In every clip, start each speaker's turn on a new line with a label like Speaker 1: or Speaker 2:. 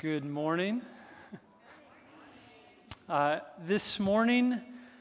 Speaker 1: Good morning. This morning,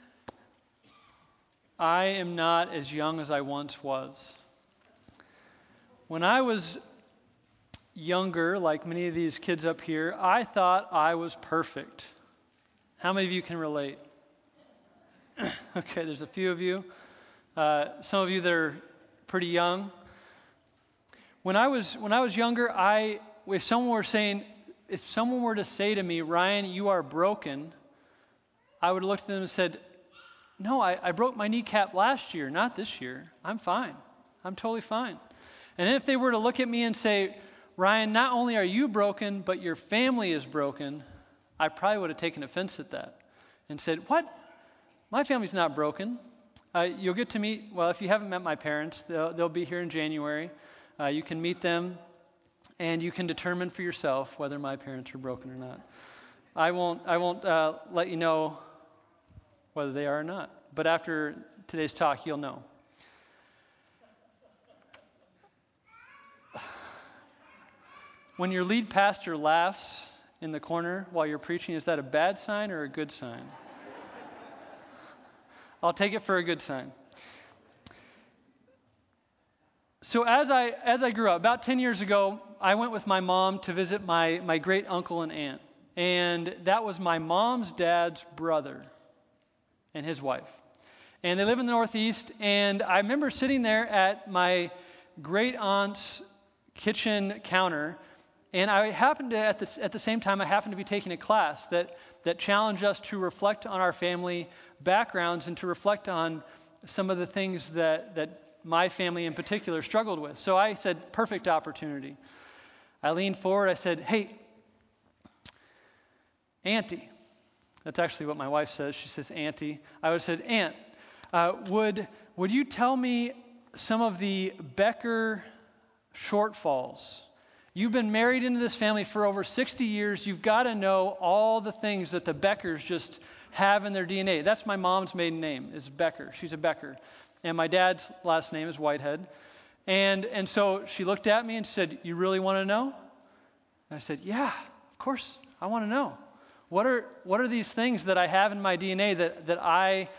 Speaker 1: I am not as young as I once was. When I was younger, like many of these kids up here, I thought I was perfect. How many of you can relate? Okay, there's a few of you. Some of you that are pretty young. When I was younger, if someone were to say to me, Ryan, you are broken, I would look at them and said, no, I broke my kneecap last year, not this year. I'm fine. I'm totally fine. And then if they were to look at me and say, Ryan, not only are you broken, but your family is broken, I probably would have taken offense at that and said, what? My family's not broken. You'll get to meet, well, if you haven't met my parents, they'll be here in January. You can meet them. And you can determine for yourself whether my parents are broken or not. I won't let you know whether they are or not. But after today's talk, you'll know. When your lead pastor laughs in the corner while you're preaching, is that a bad sign or a good sign? I'll take it for a good sign. So as I grew up, about 10 years ago, I went with my mom to visit my great uncle and aunt. And that was my mom's dad's brother and his wife. And they live in the Northeast. And I remember sitting there at my great aunt's kitchen counter. And I happened to, at the same time, I happened to be taking a class that challenged us to reflect on our family backgrounds and to reflect on some of the things that my family in particular struggled with. So I said, perfect opportunity. I leaned forward. I said, hey, Auntie. That's actually what my wife says. She says, Auntie. I would have said, Aunt, would you tell me some of the Becker shortfalls? You've been married into this family for over 60 years. You've got to know all the things that the Beckers just have in their DNA. That's my mom's maiden name, is Becker. She's a Becker. And my dad's last name is Whitehead. And so she looked at me and said, you really want to know? And I said, yeah, of course, I want to know. What are these things that I have in my DNA that I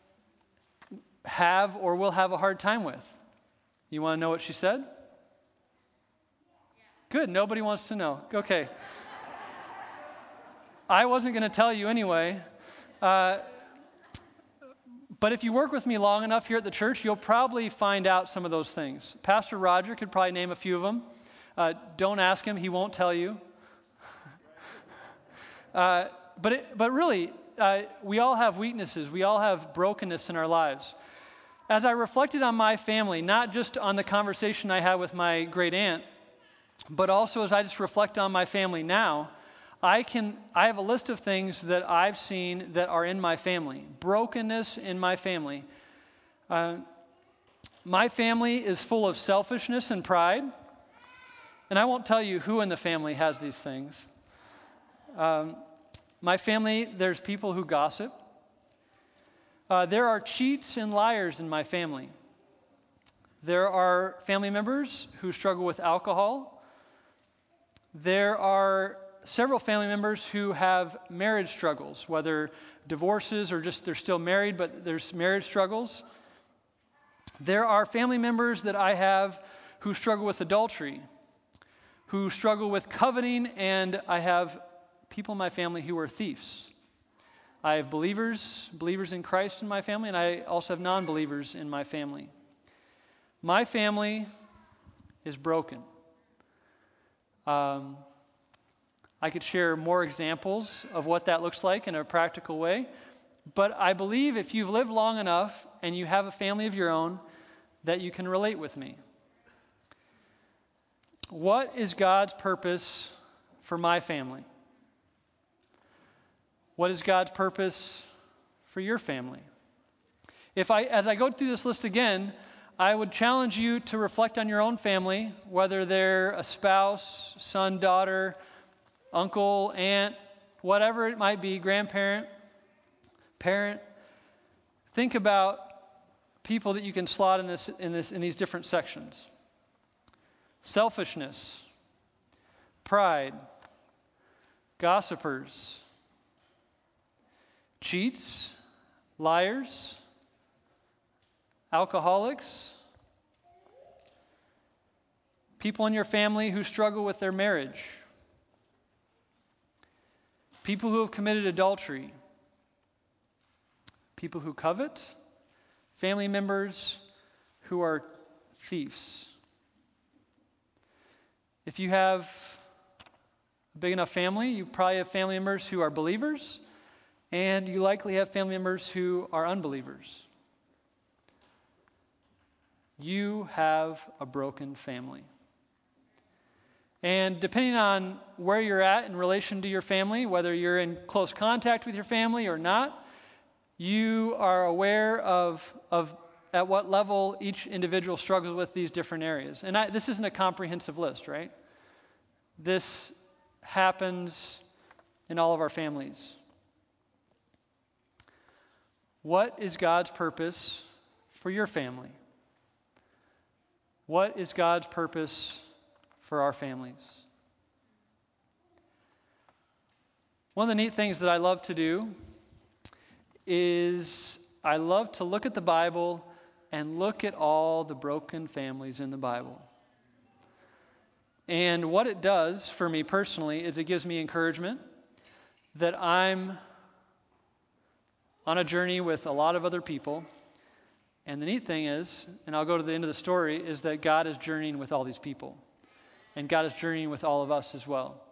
Speaker 1: have or will have a hard time with? You want to know what she said? Good, nobody wants to know. Okay. I wasn't going to tell you anyway. But if you work with me long enough here at the church, you'll probably find out some of those things. Pastor Roger could probably name a few of them. Don't ask him. He won't tell you. But really, we all have weaknesses. We all have brokenness in our lives. As I reflected on my family, not just on the conversation I had with my great aunt, but also as I just reflect on my family now, I have a list of things that I've seen that are in my family. Brokenness in my family. My family is full of selfishness and pride. And I won't tell you who in the family has these things. My family, there's people who gossip. There are cheats and liars in my family. There are family members who struggle with alcohol. There are several family members who have marriage struggles, whether divorces or just they're still married, but there's marriage struggles. There are family members that I have who struggle with adultery, who struggle with coveting, and I have people in my family who are thieves. I have believers in Christ in my family, and I also have non-believers in my family. My family is broken. I could share more examples of what that looks like in a practical way. But I believe if you've lived long enough and you have a family of your own, that you can relate with me. What is God's purpose for my family? What is God's purpose for your family? As I go through this list again, I would challenge you to reflect on your own family, whether they're a spouse, son, daughter, uncle, aunt, whatever it might be, grandparent, parent. Think about people that you can slot in these different sections. Selfishness, pride, gossipers, cheats, liars, alcoholics, people in your family who struggle with their marriage, people who have committed adultery, people who covet, family members who are thieves. If you have a big enough family, you probably have family members who are believers, and you likely have family members who are unbelievers. You have a broken family. And depending on where you're at in relation to your family, whether you're in close contact with your family or not, you are aware of at what level each individual struggles with these different areas. And this isn't a comprehensive list, right? This happens in all of our families. What is God's purpose for your family? What is God's purpose for our families? One of the neat things that I love to do is I love to look at the Bible and look at all the broken families in the Bible. And what it does for me personally is it gives me encouragement that I'm on a journey with a lot of other people. And the neat thing is, and I'll go to the end of the story, is that God is journeying with all these people. And God is journeying with all of us as well.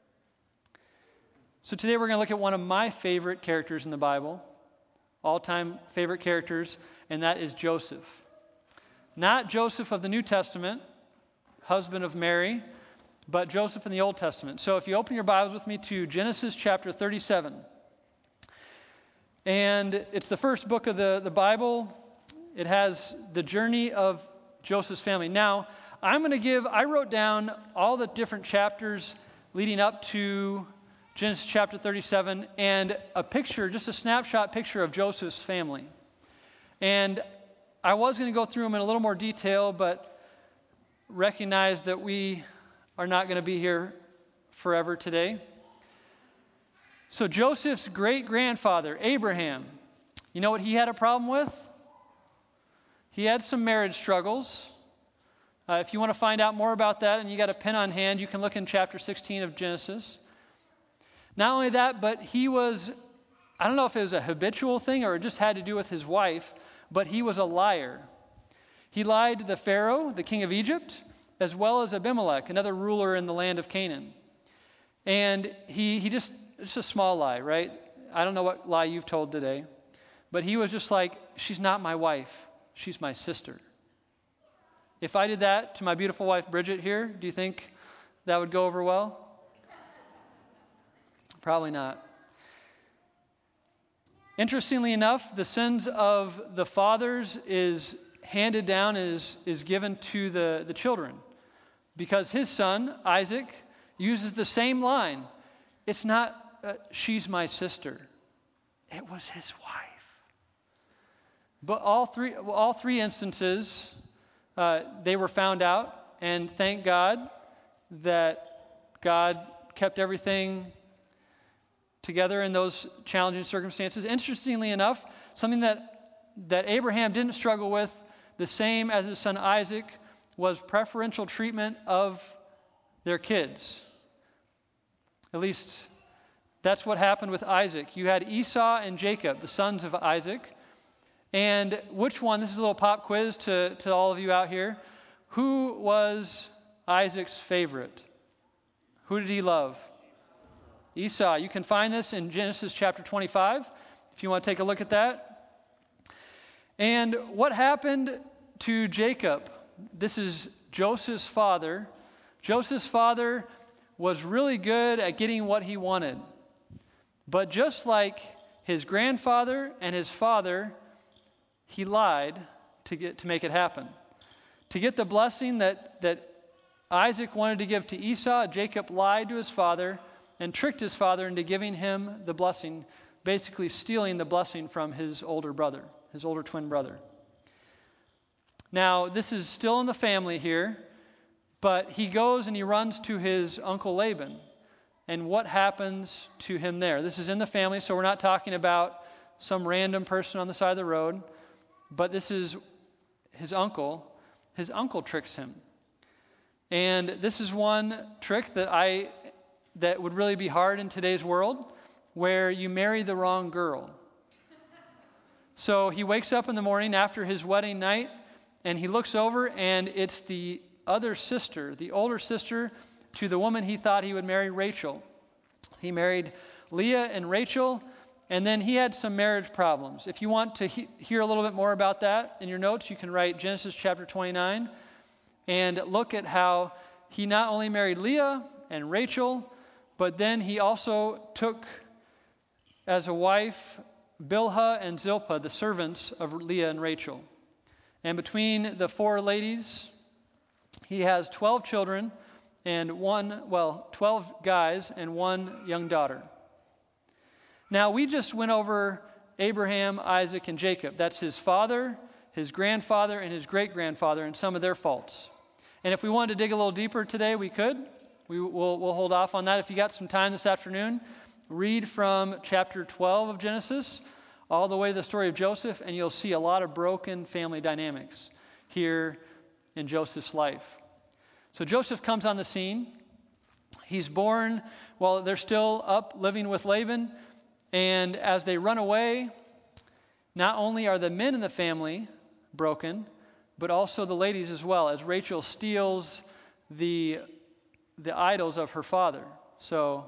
Speaker 1: So today we're going to look at one of my favorite characters in the Bible, all-time favorite characters, and that is Joseph. Not Joseph of the New Testament, husband of Mary, but Joseph in the Old Testament. So if you open your Bibles with me to Genesis chapter 37. And it's the first book of the Bible. It has the journey of Joseph's family. Now, I wrote down all the different chapters leading up to Genesis chapter 37 and a picture, just a snapshot picture of Joseph's family. And I was going to go through them in a little more detail, but recognize that we are not going to be here forever today. So Joseph's great-grandfather, Abraham, you know what he had a problem with? He had some marriage struggles. If you want to find out more about that and you got a pen on hand, you can look in chapter 16 of Genesis. Not only that, but he was, I don't know if it was a habitual thing or it just had to do with his wife, but he was a liar. He lied to the Pharaoh, the king of Egypt, as well as Abimelech, another ruler in the land of Canaan. And it's a small lie, right? I don't know what lie you've told today, but he was just like, she's not my wife, she's my sister. If I did that to my beautiful wife Bridget here, do you think that would go over well? Probably not. Interestingly enough, the sins of the fathers is handed down and is given to the children. Because his son, Isaac, uses the same line. It's not, she's my sister. It was his wife. But all three instances, they were found out. And thank God that God kept everything together in those challenging circumstances. Interestingly enough, something that Abraham didn't struggle with, the same as his son Isaac, was preferential treatment of their kids. At least that's what happened with Isaac. You had Esau and Jacob, the sons of Isaac. And which one, this is a little pop quiz to all of you out here, who was Isaac's favorite? Who did he love? Esau. You can find this in Genesis chapter 25, if you want to take a look at that. And what happened to Jacob? This is Joseph's father. Joseph's father was really good at getting what he wanted. But just like his grandfather and his father, he lied to make it happen. To get the blessing that Isaac wanted to give to Esau, Jacob lied to his father and tricked his father into giving him the blessing, basically stealing the blessing from his older brother, his older twin brother. Now, this is still in the family here, but he goes and he runs to his uncle Laban. and what happens to him there. This is in the family, so we're not talking about some random person on the side of the road, but this is his uncle. His uncle tricks him. And this is one trick that would really be hard in today's world, where you marry the wrong girl. So he wakes up in the morning after his wedding night, and he looks over, and it's the other sister, the older sister to the woman he thought he would marry, Rachel. He married Leah and Rachel, and then he had some marriage problems. If you want to hear a little bit more about that in your notes, you can write Genesis chapter 29 and look at how he not only married Leah and Rachel, but then he also took as a wife Bilhah and Zilpah, the servants of Leah and Rachel. And between the four ladies, he has 12 children and 12 guys and one young daughter. Now, we just went over Abraham, Isaac, and Jacob. That's his father, his grandfather, and his great-grandfather, and some of their faults. And if we wanted to dig a little deeper today, we could. We'll hold off on that. If you got some time this afternoon, read from chapter 12 of Genesis all the way to the story of Joseph, and you'll see a lot of broken family dynamics here in Joseph's life. So Joseph comes on the scene. He's born while they're still up living with Laban, and as they run away, not only are the men in the family broken, but also the ladies as well, as Rachel steals the idols of her father. So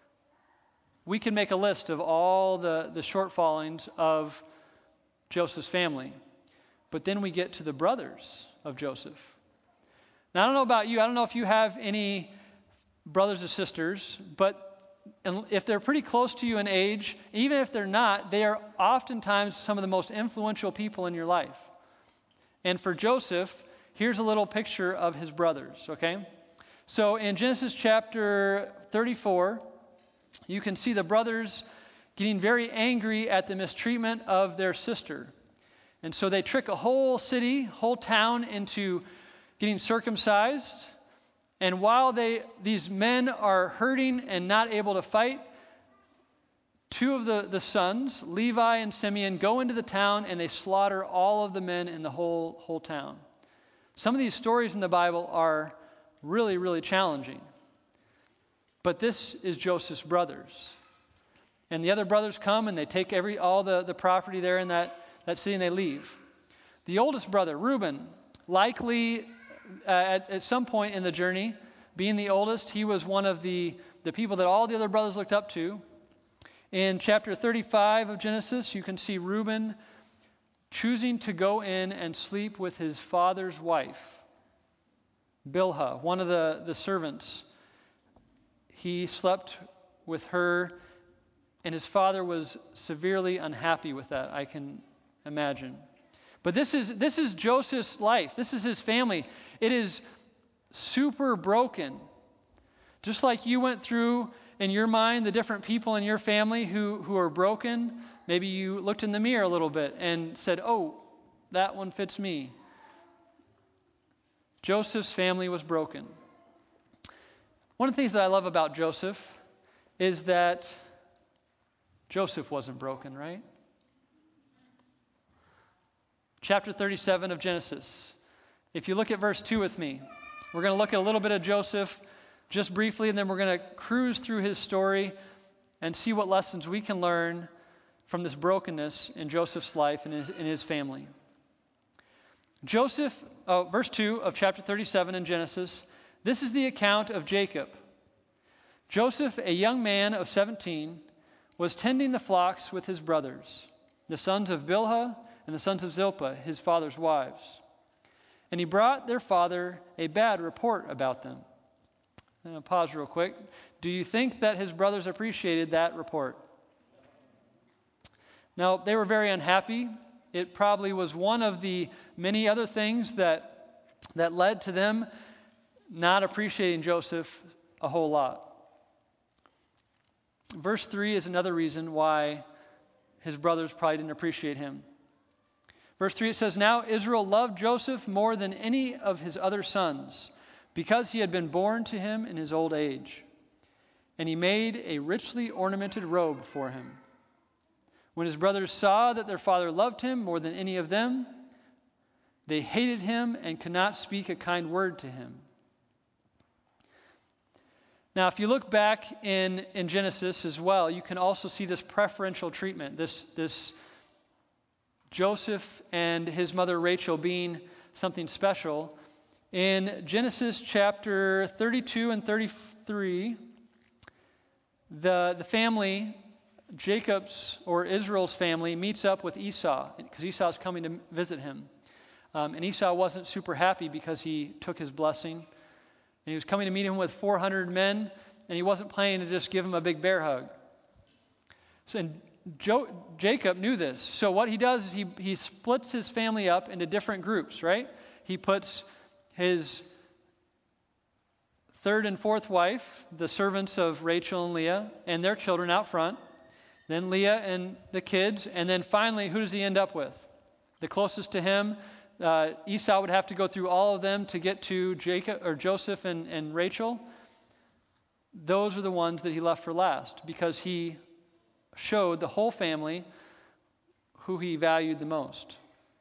Speaker 1: we can make a list of all the shortfallings of Joseph's family. But then we get to the brothers of Joseph. Now, I don't know about you. I don't know if you have any brothers or sisters, but if they're pretty close to you in age, even if they're not, they are oftentimes some of the most influential people in your life. And for Joseph, here's a little picture of his brothers, okay? So in Genesis chapter 34, you can see the brothers getting very angry at the mistreatment of their sister. And so they trick a whole city, whole town into getting circumcised. And while these men are hurting and not able to fight, two of the sons, Levi and Simeon, go into the town and they slaughter all of the men in the whole town. Some of these stories in the Bible are really, really challenging. But this is Joseph's brothers. And the other brothers come and they take all the property there in that city and they leave. The oldest brother, Reuben, likely at some point in the journey, being the oldest, he was one of the people that all the other brothers looked up to. In chapter 35 of Genesis, you can see Reuben choosing to go in and sleep with his father's wife, Bilhah, one of the servants. He slept with her, and his father was severely unhappy with that, I can imagine. But this is Joseph's life. This is his family. It is super broken. Just like you went through in your mind the different people in your family who are broken, maybe you looked in the mirror a little bit and said, oh, that one fits me. Joseph's family was broken. One of the things that I love about Joseph is that Joseph wasn't broken, right? Chapter 37 of Genesis. If you look at verse 2 with me, we're going to look at a little bit of Joseph just briefly, and then we're going to cruise through his story and see what lessons we can learn from this brokenness in Joseph's life and in his family. Verse 2 of chapter 37 in Genesis, this is the account of Jacob. Joseph, a young man of 17, was tending the flocks with his brothers, the sons of Bilhah and the sons of Zilpah, his father's wives. And he brought their father a bad report about them. I'm going to pause real quick. Do you think that his brothers appreciated that report? Now, they were very unhappy. It probably was one of the many other things that led to them not appreciating Joseph a whole lot. Verse 3 is another reason why his brothers probably didn't appreciate him. Verse 3, it says, Now Israel loved Joseph more than any of his other sons, because he had been born to him in his old age. and he made a richly ornamented robe for him. When his brothers saw that their father loved him more than any of them, they hated him and could not speak a kind word to him. Now, if you look back in Genesis as well, you can also see this preferential treatment, this Joseph and his mother Rachel being something special. In Genesis chapter 32 and 33, the family, Jacob's or Israel's family, meets up with Esau because Esau is coming to visit him. And Esau wasn't super happy because he took his blessing. And he was coming to meet him with 400 men, and he wasn't planning to just give him a big bear hug. So, and Jacob knew this. So what he does is he splits his family up into different groups, right? He puts his third and fourth wife, the servants of Rachel and Leah, and their children out front. Then Leah and the kids. And then finally, who does he end up with? The closest to him, Esau would have to go through all of them to get to Joseph and Rachel. Those are the ones that he left for last because he showed the whole family who he valued the most.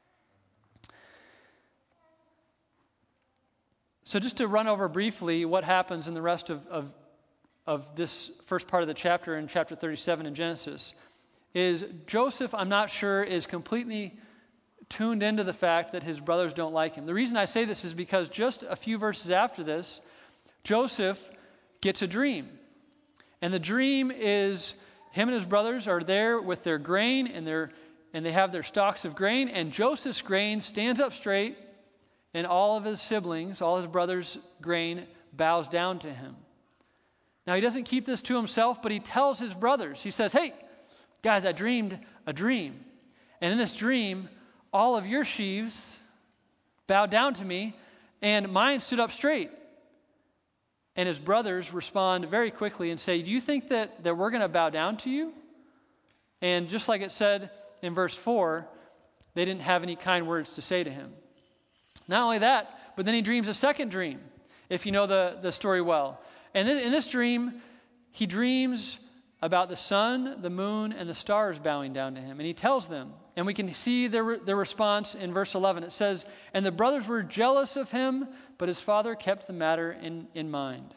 Speaker 1: So just to run over briefly what happens in the rest of this first part of the chapter in chapter 37 in Genesis is Joseph, I'm not sure, is completely tuned into the fact that his brothers don't like him. The reason I say this is because just a few verses after this, Joseph gets a dream. And the dream is him and his brothers are there with their grain and they have their stalks of grain, and Joseph's grain stands up straight, and all of his siblings, all his brothers' grain bows down to him. Now he doesn't keep this to himself, but he tells his brothers. He says, "Hey, guys, I dreamed a dream. And in this dream, all of your sheaves bowed down to me, and mine stood up straight." And his brothers respond very quickly and say, "Do you think that we're going to bow down to you?" And just like it said in verse 4, they didn't have any kind words to say to him. Not only that, but then he dreams a second dream, if you know the story well. And in this dream, he dreams about the sun, the moon, and the stars bowing down to him. And he tells them, and we can see their response in verse 11. It says, "And the brothers were jealous of him, but his father kept the matter in mind."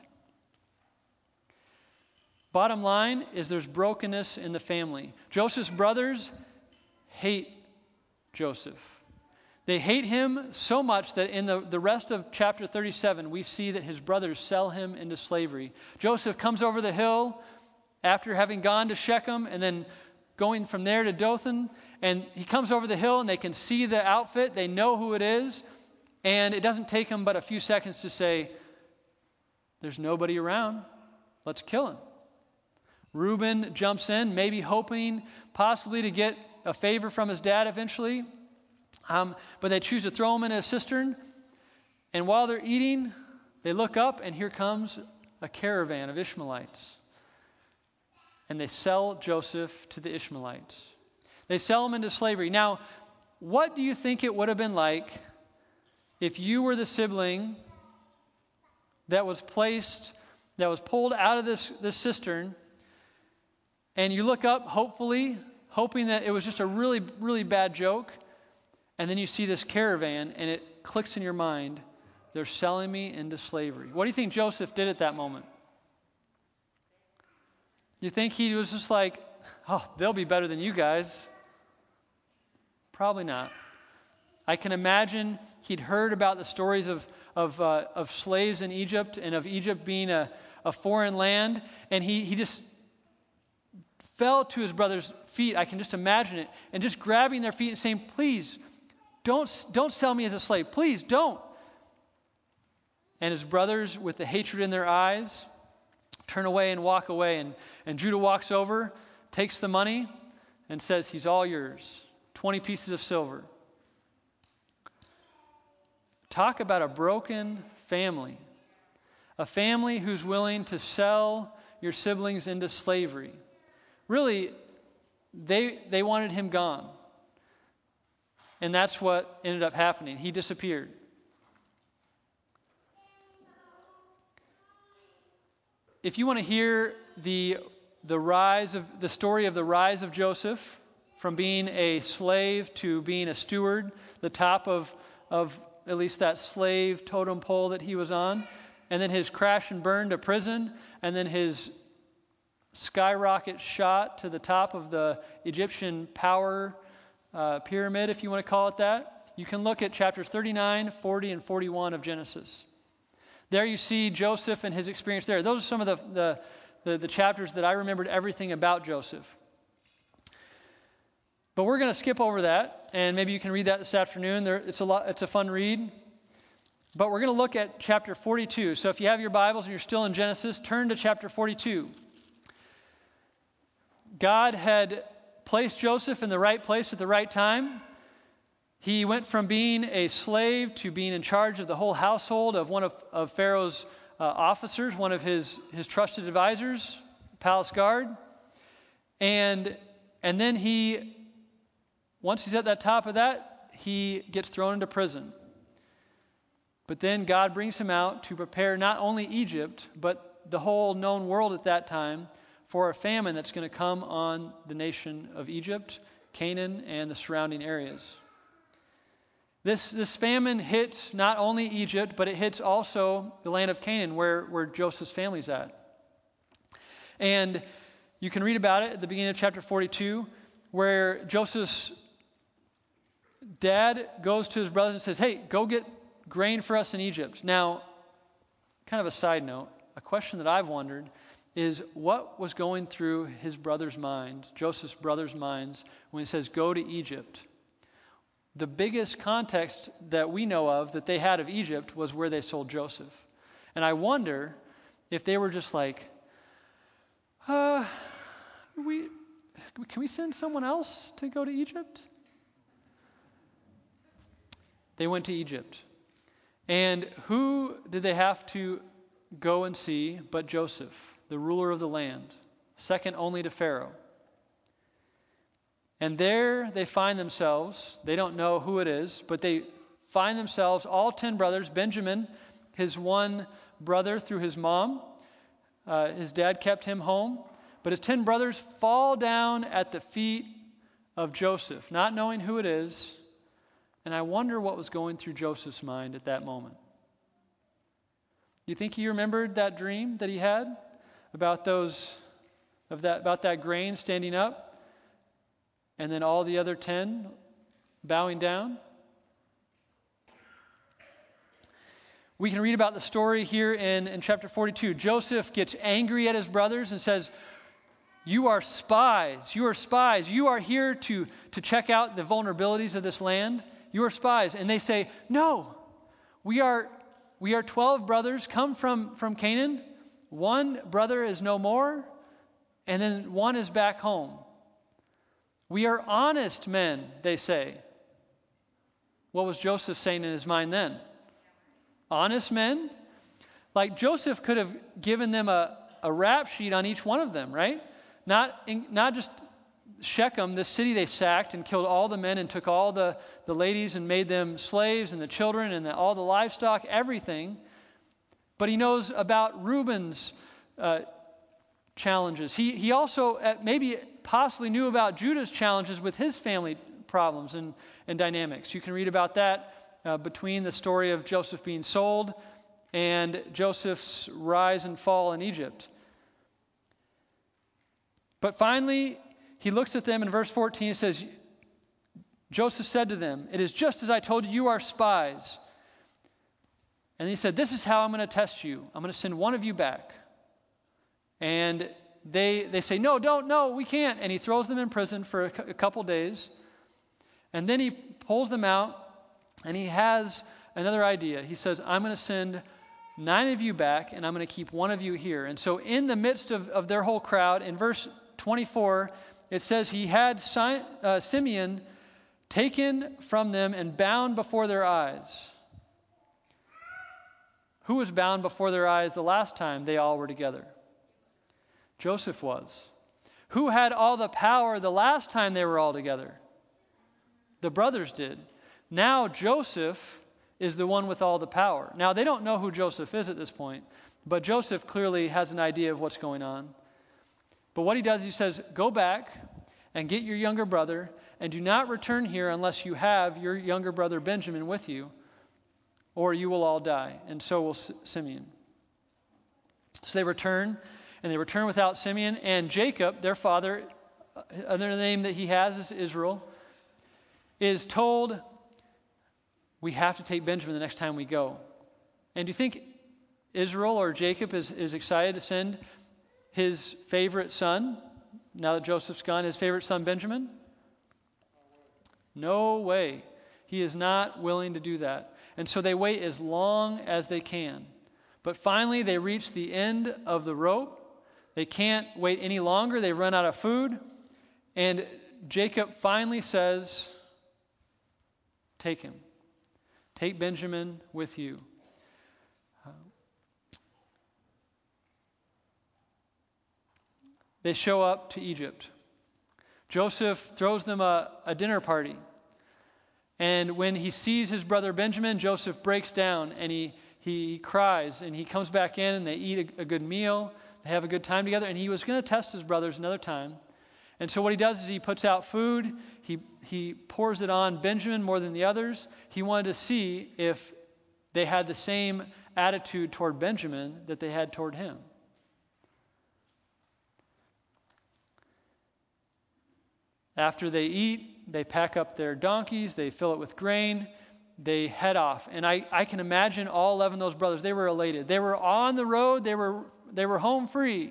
Speaker 1: Bottom line is there's brokenness in the family. Joseph's brothers hate Joseph. They hate him so much that in the rest of chapter 37, we see that his brothers sell him into slavery. Joseph comes over the hill after having gone to Shechem and then going from there to Dothan. And he comes over the hill and they can see the outfit. They know who it is. And it doesn't take him but a few seconds to say, "There's nobody around. Let's kill him." Reuben jumps in, maybe hoping possibly to get a favor from his dad eventually. But they choose to throw him in a cistern. And while they're eating, they look up and here comes a caravan of Ishmaelites. And they sell Joseph to the Ishmaelites. They sell him into slavery. Now, what do you think it would have been like if you were the sibling that was pulled out of this cistern, and you look up, hoping that it was just a really, really bad joke, and then you see this caravan, and it clicks in your mind, they're selling me into slavery. What do you think Joseph did at that moment? You think he was just like, "Oh, they'll be better than you guys"? Probably not. I can imagine he'd heard about the stories of slaves in Egypt and of Egypt being a foreign land, and he just fell to his brother's feet. I can just imagine it, and just grabbing their feet and saying, "Please, don't sell me as a slave. Please don't." And his brothers, with the hatred in their eyes, turn away and walk away. And Judah walks over, takes the money, and says, "He's all yours. 20 pieces of silver." Talk about a broken family. A family who's willing to sell your siblings into slavery. Really, they wanted him gone. And that's what ended up happening. He disappeared. If you want to hear the story of the rise of Joseph from being a slave to being a steward, the top of at least that slave totem pole that he was on, and then his crash and burn to prison, and then his skyrocket shot to the top of the Egyptian power pyramid, if you want to call it that. You can look at chapters 39, 40, and 41 of Genesis. There you see Joseph and his experience there. Those are some of the chapters that I remembered everything about Joseph. But we're going to skip over that, and maybe you can read that this afternoon. It's a fun read. But we're going to look at chapter 42. So if you have your Bibles and you're still in Genesis, turn to chapter 42. God had placed Joseph in the right place at the right time. He went from being a slave to being in charge of the whole household of one of Pharaoh's officers, one of his trusted advisors, palace guard. And then once he's at the top of that, he gets thrown into prison. But then God brings him out to prepare not only Egypt, but the whole known world at that time for a famine that's going to come on the nation of Egypt, Canaan, and the surrounding areas. This famine hits not only Egypt, but it hits also the land of Canaan, where Joseph's family's at. And you can read about it at the beginning of chapter 42, where Joseph's dad goes to his brothers and says, "Hey, go get grain for us in Egypt." Now, kind of a side note, a question that I've wondered is what was going through his brother's mind, Joseph's brother's minds, when he says, "Go to Egypt." The biggest context that we know of that they had of Egypt was where they sold Joseph. And I wonder if they were just like, can we send someone else to go to Egypt? They went to Egypt. And who did they have to go and see but Joseph, the ruler of the land, second only to Pharaoh? And there they find themselves, they don't know who it is, but they find themselves, all 10 brothers, Benjamin, his one brother through his mom. His dad kept him home. But his 10 brothers fall down at the feet of Joseph, not knowing who it is. And I wonder what was going through Joseph's mind at that moment. Do you think he remembered that dream that he had about that grain standing up? And then all the other 10 bowing down? We can read about the story here in chapter 42. Joseph gets angry at his brothers and says, "You are spies. You are spies. You are here to check out the vulnerabilities of this land. You are spies." And they say, "No, we are 12 brothers come from Canaan. One brother is no more, and then one is back home. We are honest men," they say. What was Joseph saying in his mind then? Honest men? Like Joseph could have given them a rap sheet on each one of them, right? Not just Shechem, the city they sacked and killed all the men and took all the ladies and made them slaves and the children and all the livestock, everything. But he knows about Reuben's challenges. He also possibly knew about Judah's challenges with his family problems and dynamics. You can read about that between the story of Joseph being sold and Joseph's rise and fall in Egypt. But finally, he looks at them in verse 14 and says, Joseph said to them, "It is just as I told you, you are spies." And he said, "This is how I'm going to test you. I'm going to send one of you back." And they say, "No, we can't." And he throws them in prison for a couple days. And then he pulls them out, and he has another idea. He says, "I'm going to send 9 of you back, and I'm going to keep one of you here." And so in the midst of their whole crowd, in verse 24, it says he had Simeon taken from them and bound before their eyes. Who was bound before their eyes the last time they all were together? Joseph was. Who had all the power the last time they were all together? The brothers did. Now Joseph is the one with all the power. Now they don't know who Joseph is at this point, but Joseph clearly has an idea of what's going on. But what he does, he says, go back and get your younger brother, and do not return here unless you have your younger brother Benjamin with you, or you will all die, and so will Simeon. So they return, and they return without Simeon, and Jacob, their father, another name that he has is Israel, is told, we have to take Benjamin the next time we go. And do you think Israel or Jacob is excited to send his favorite son, now that Joseph's gone, his favorite son Benjamin? No way. He is not willing to do that. And so they wait as long as they can. But finally they reach the end of the rope. They can't wait any longer. They run out of food. And Jacob finally says, take him. Take Benjamin with you. They show up to Egypt. Joseph throws them a dinner party. And when he sees his brother Benjamin, Joseph breaks down and he cries. And he comes back in and they eat a good meal. They have a good time together. And he was going to test his brothers another time. And so what he does is he puts out food. He pours it on Benjamin more than the others. He wanted to see if they had the same attitude toward Benjamin that they had toward him. After they eat, they pack up their donkeys, they fill it with grain, they head off. And I can imagine all 11 of those brothers, they were elated. They were on the road, they were home free.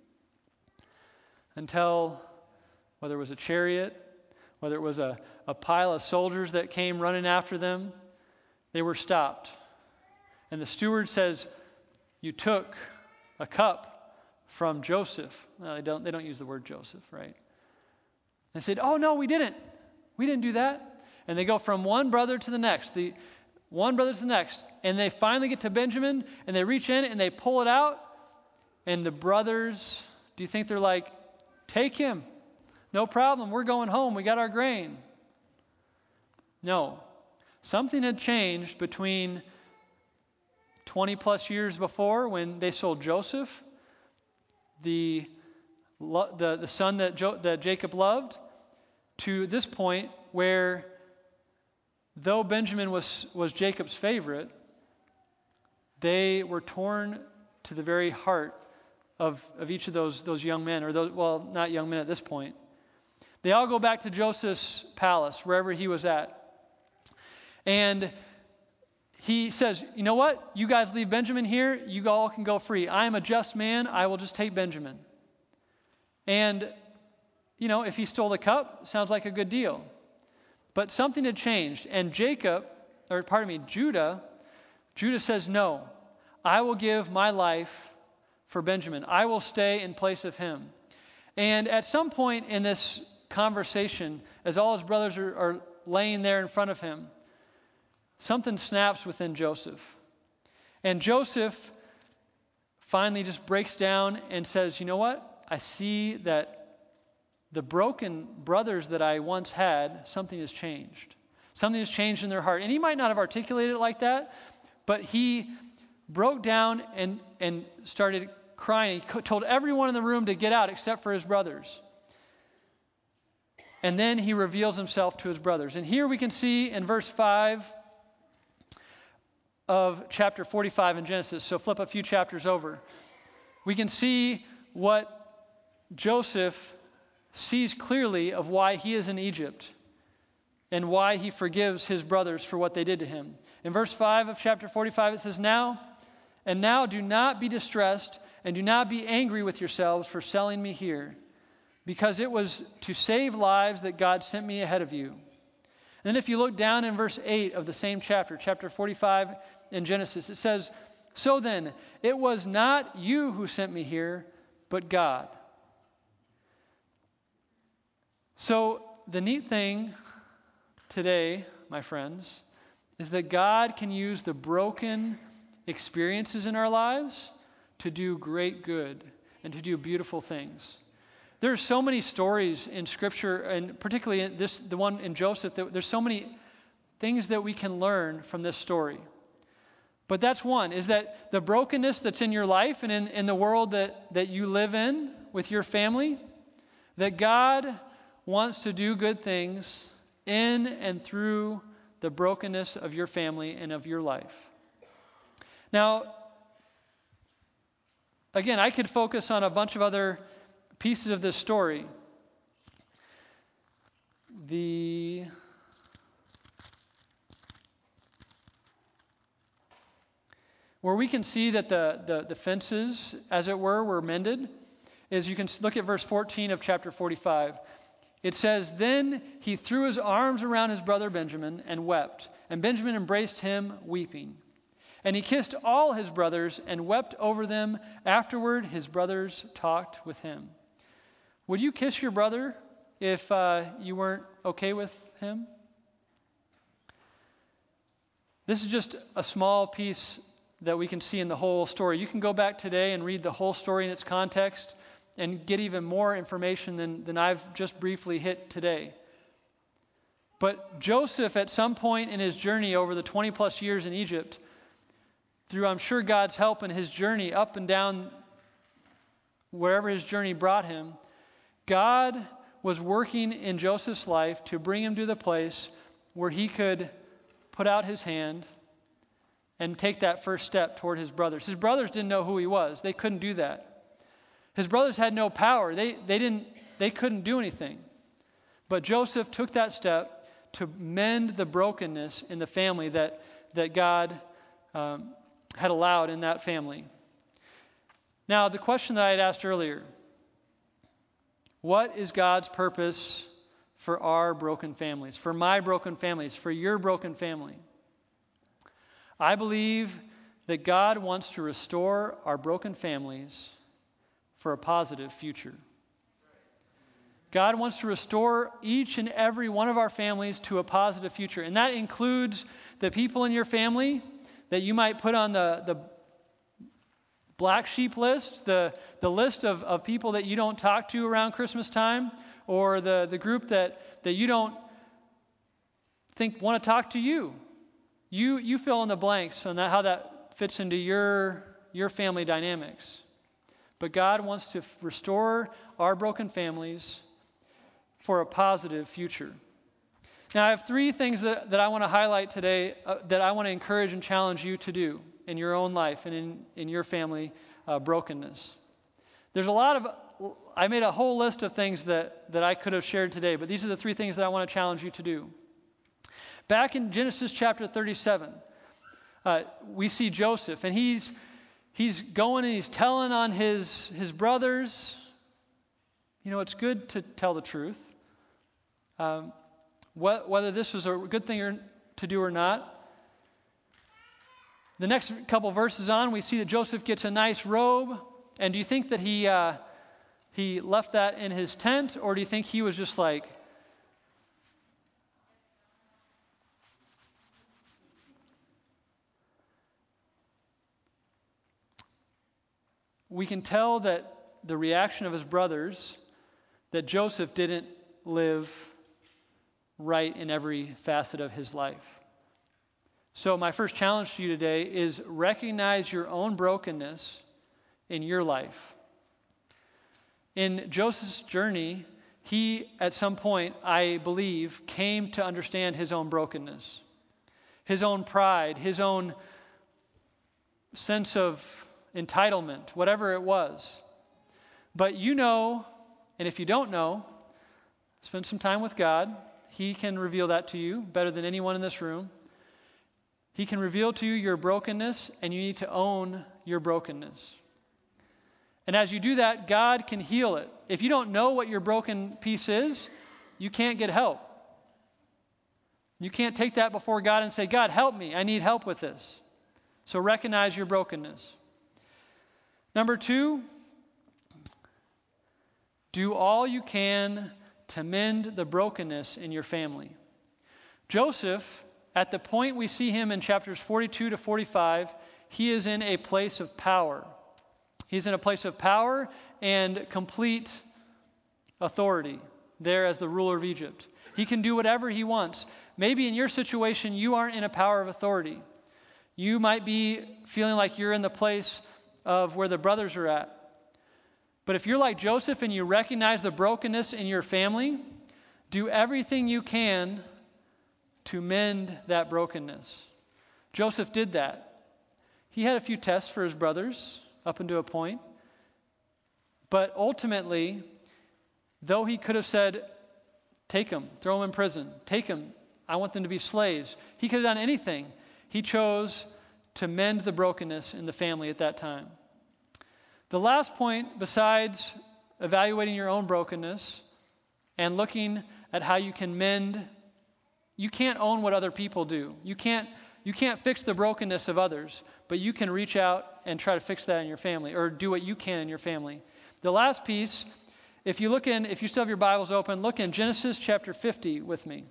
Speaker 1: Until, whether it was a chariot, whether it was a pile of soldiers that came running after them, they were stopped. And the steward says, you took a cup from Joseph. No, they don't use the word Joseph, right? They said, oh, no, we didn't. We didn't do that. And they go from one brother to the next, and they finally get to Benjamin, and they reach in and they pull it out. And the brothers, do you think they're like, take him. No problem. We're going home. We got our grain. No. Something had changed between 20 plus years before when they sold Joseph, the son that Jacob loved, to this point where though Benjamin was Jacob's favorite, they were torn to the very heart of each of those young men, not young men at this point. They all go back to Joseph's palace, wherever he was at. And he says, you know what? You guys leave Benjamin here. You all can go free. I am a just man. I will just take Benjamin. And, if he stole the cup, sounds like a good deal. But something had changed. And Judah says, no, I will give my life for Benjamin. I will stay in place of him. And at some point in this conversation, as all his brothers are laying there in front of him, something snaps within Joseph. And Joseph finally just breaks down and says, you know what? I see that the broken brothers that I once had, something has changed. Something has changed in their heart. And he might not have articulated it like that, but he broke down and started crying. He told everyone in the room to get out except for his brothers. And then he reveals himself to his brothers. And here we can see in verse 5 of chapter 45 in Genesis, so flip a few chapters over, we can see what Joseph sees clearly of why he is in Egypt and why he forgives his brothers for what they did to him. In verse 5 of chapter 45 it says, now do not be distressed and do not be angry with yourselves for selling me here, because it was to save lives that God sent me ahead of you. And then if you look down in verse 8 of the same chapter 45 in Genesis, it says, so then, it was not you who sent me here, but God. So the neat thing today, my friends, is that God can use the broken experiences in our lives to do great good and to do beautiful things. There's so many stories in Scripture, and particularly the one in Joseph, there's so many things that we can learn from this story. But that's one, is that the brokenness that's in your life and in the world that you live in with your family, that God wants to do good things in and through the brokenness of your family and of your life. Now, again, I could focus on a bunch of other pieces of this story. Where we can see that the fences, as it were mended, is you can look at verse 14 of chapter 45. It says, "Then he threw his arms around his brother Benjamin and wept, and Benjamin embraced him, weeping. And he kissed all his brothers and wept over them. Afterward, his brothers talked with him." Would you kiss your brother if you weren't okay with him? This is just a small piece that we can see in the whole story. You can go back today and read the whole story in its context and get even more information than I've just briefly hit today. But Joseph, at some point in his journey over the 20 plus years in Egypt, through, I'm sure, God's help in his journey up and down wherever his journey brought him, God was working in Joseph's life to bring him to the place where he could put out his hand and take that first step toward his brothers. His brothers didn't know who he was. They couldn't do that. His brothers had no power. They couldn't do anything. But Joseph took that step to mend the brokenness in the family that God had allowed in that family. Now, the question that I had asked earlier, what is God's purpose for our broken families, for my broken families, for your broken family? I believe that God wants to restore our broken families for a positive future. God wants to restore each and every one of our families to a positive future. And that includes the people in your family that you might put on the black sheep list, the list of people that you don't talk to around Christmas time, or the group that you don't think want to talk to you. You fill in the blanks on how that fits into your family dynamics. But God wants to restore our broken families for a positive future. Now, I have three things that I want to highlight today that I want to encourage and challenge you to do in your own life and in your family brokenness. There's I made a whole list of things that I could have shared today, but these are the three things that I want to challenge you to do. Back in Genesis chapter 37, we see Joseph, and he's going and he's telling on his brothers. You know, it's good to tell the truth. Whether this was a good thing to do or not. The next couple verses on, we see that Joseph gets a nice robe. And do you think that he left that in his tent, or do you think he was just like, we can tell that the reaction of his brothers, that Joseph didn't live right in every facet of his life. So my first challenge to you today is recognize your own brokenness in your life. In Joseph's journey, he, at some point, I believe, came to understand his own brokenness, his own pride, his own sense of entitlement, whatever it was. But you know, and if you don't know, spend some time with God. He can reveal that to you better than anyone in this room. He can reveal to you your brokenness, and you need to own your brokenness. And as you do that, God can heal it. If you don't know what your broken piece is, you can't get help. You can't take that before God and say, God, help me. I need help with this. So recognize your brokenness. Number 2, do all you can to mend the brokenness in your family. Joseph, at the point we see him in chapters 42 to 45, he is in a place of power. He's in a place of power and complete authority there as the ruler of Egypt. He can do whatever he wants. Maybe in your situation, you aren't in a power of authority. You might be feeling like you're in the place of where the brothers are at. But if you're like Joseph and you recognize the brokenness in your family, do everything you can to mend that brokenness. Joseph did that. He had a few tests for his brothers up until a point. But ultimately, though he could have said, take them, throw them in prison, take them, I want them to be slaves. He could have done anything. He chose to mend the brokenness in the family at that time. The last point, besides evaluating your own brokenness and looking at how you can mend, you can't own what other people do. You can't fix the brokenness of others, but you can reach out and try to fix that in your family, or do what you can in your family. The last piece, if you still have your Bibles open, look in Genesis chapter 50 with me.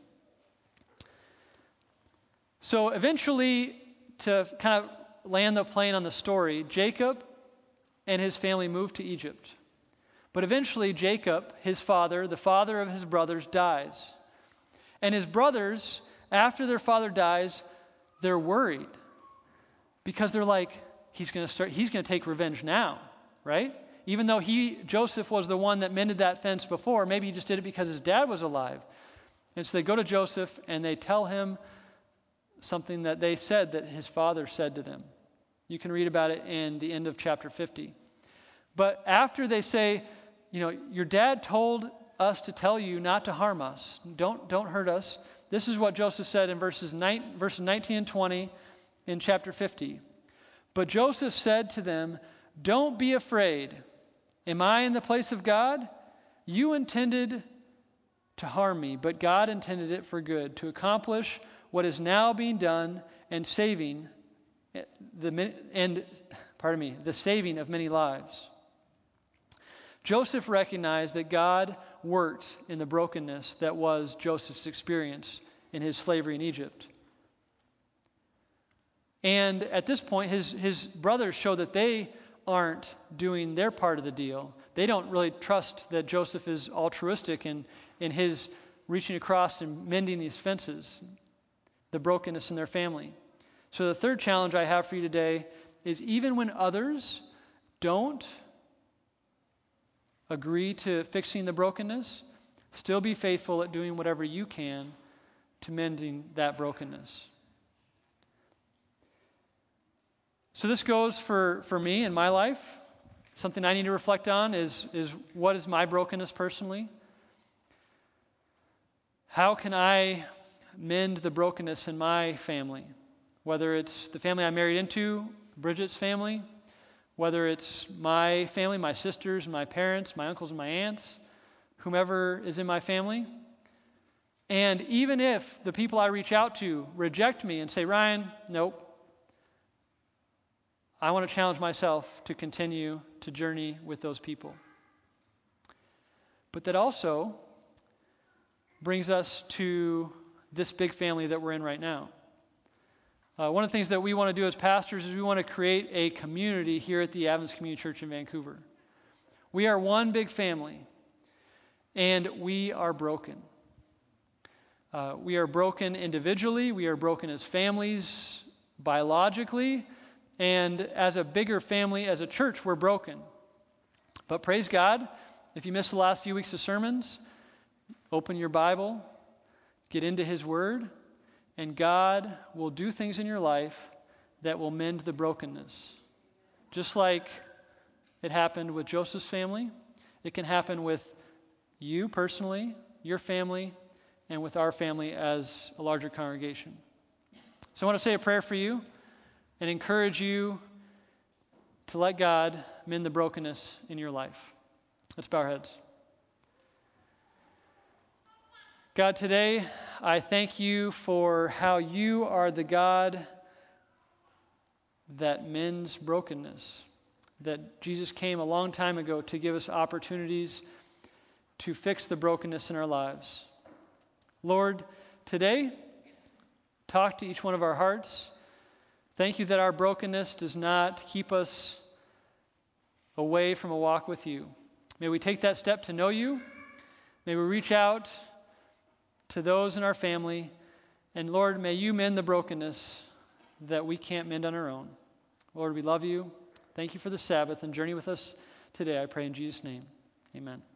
Speaker 1: So eventually, to kind of land the plane on the story, Jacob and his family moved to Egypt. But eventually Jacob, his father, the father of his brothers, dies. And his brothers, after their father dies, they're worried. Because they're like, he's going to take revenge now, right? Even though Joseph was the one that mended that fence before, maybe he just did it because his dad was alive. And so they go to Joseph and they tell him something that they said that his father said to them. You can read about it in the end of chapter 50. But after they say, your dad told us to tell you not to harm us. Don't hurt us. This is what Joseph said in verses 19 and 20 in chapter 50. But Joseph said to them, don't be afraid. Am I in the place of God? You intended to harm me, but God intended it for good, to accomplish what is now being done and saving the saving of many lives. Joseph recognized that God worked in the brokenness that was Joseph's experience in his slavery in Egypt. And at this point, his brothers show that they aren't doing their part of the deal. They don't really trust that Joseph is altruistic in his reaching across and mending these fences, the brokenness in their family. So the third challenge I have for you today is, even when others don't agree to fixing the brokenness, still be faithful at doing whatever you can to mending that brokenness. So this goes for me in my life. Something I need to reflect on is what is my brokenness personally? How can I mend the brokenness in my family? Whether it's the family I married into, Bridget's family, whether it's my family, my sisters, my parents, my uncles and my aunts, whomever is in my family. And even if the people I reach out to reject me and say, Ryan, nope, I want to challenge myself to continue to journey with those people. But that also brings us to this big family that we're in right now. One of the things that we want to do as pastors is we want to create a community here at the Adventist Community Church in Vancouver. We are one big family, and we are broken. We are broken individually. We are broken as families, biologically. And as a bigger family, as a church, we're broken. But praise God, if you missed the last few weeks of sermons, open your Bible, get into His Word, and God will do things in your life that will mend the brokenness. Just like it happened with Joseph's family, it can happen with you personally, your family, and with our family as a larger congregation. So I want to say a prayer for you and encourage you to let God mend the brokenness in your life. Let's bow our heads. God, today I thank you for how you are the God that mends brokenness, that Jesus came a long time ago to give us opportunities to fix the brokenness in our lives. Lord, today, talk to each one of our hearts. Thank you that our brokenness does not keep us away from a walk with you. May we take that step to know you. May we reach out to those in our family. And Lord, may you mend the brokenness that we can't mend on our own. Lord, we love you. Thank you for the Sabbath, and journey with us today, I pray in Jesus' name. Amen.